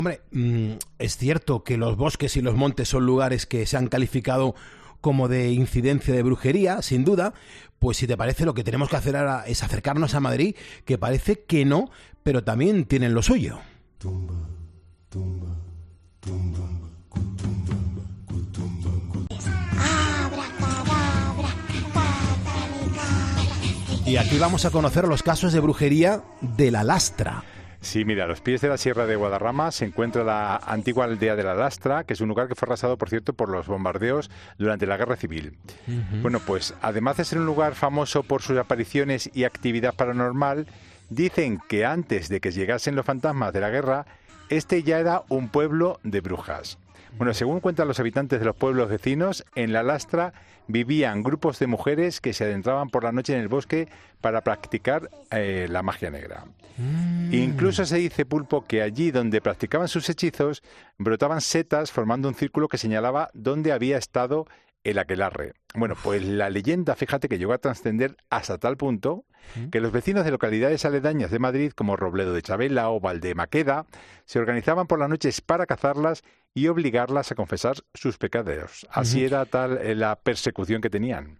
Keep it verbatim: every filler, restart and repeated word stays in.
Hombre, mm, es cierto que los bosques y los montes son lugares que se han calificado como de incidencia de brujería, sin duda. Pues si te parece, lo que tenemos que hacer ahora es acercarnos a Madrid, que parece que no, pero también tienen lo suyo. Tumba, tumba, tumba, cutumba, cutumba, cutumba. Y aquí vamos a conocer los casos de brujería de La Lastra. Sí, mira, a los pies de la Sierra de Guadarrama se encuentra la antigua aldea de La Lastra, que es un lugar que fue arrasado, por cierto, por los bombardeos durante la Guerra Civil. Uh-huh. Bueno, pues además de ser un lugar famoso por sus apariciones y actividad paranormal, dicen que antes de que llegasen los fantasmas de la guerra, este ya era un pueblo de brujas. Bueno, según cuentan los habitantes de los pueblos vecinos, en La Lastra vivían grupos de mujeres que se adentraban por la noche en el bosque para practicar eh, la magia negra. Mm. Incluso se dice, Pulpo, que allí donde practicaban sus hechizos brotaban setas formando un círculo que señalaba dónde había estado el aquelarre. Bueno, pues la leyenda, fíjate, que llegó a trascender hasta tal punto que los vecinos de localidades aledañas de Madrid, como Robledo de Chabela o Valdemaqueda, se organizaban por las noches para cazarlas y obligarlas a confesar sus pecados. Así uh-huh. era tal la persecución que tenían.